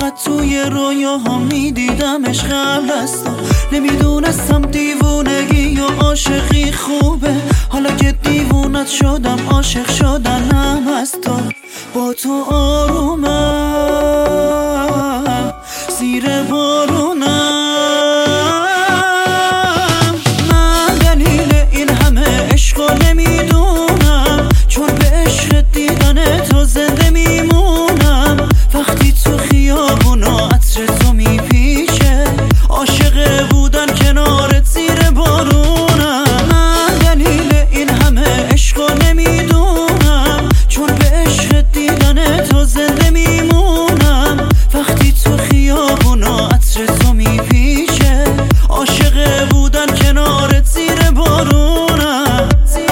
فقط توی رویاها میدیدمش قبل از تو. نمیدونستم دیوونگی یا عاشقی خوبه، حالا که دیوونت شدم عاشق شدنم از تو. با تو آرومم زیر بارونم. من دلیل این همه عشقو نمیدونم، چون به عشق دیدن تو زنده میمونم. وقتی تو خیابونا عطر تو میپیچه، عاشق بودن کنارت زیر بارونم. من دلیل این همه عشقو نمیدونم، چون به عشق دیدن تو زنده میمونم. وقتی تو خیابونا عطر تو میپیچه، عاشق بودن کنارت زیر بارونم.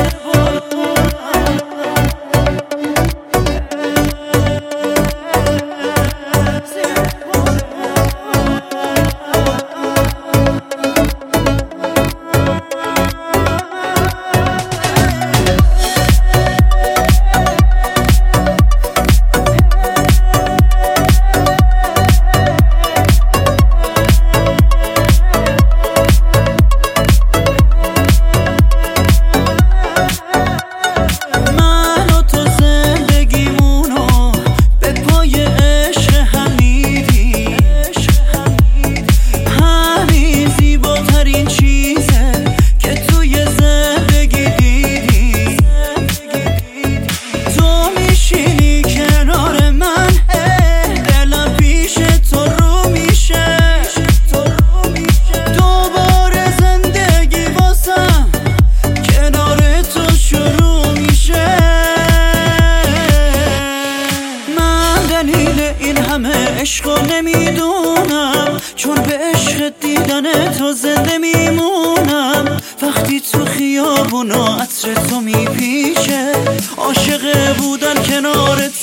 دلیل این همه عشقو نمیدونم، چون به عشق دیدن تو زنده میمونم. وقتی تو خیابونا عطر تو میپیچه، عاشق بودن کنارت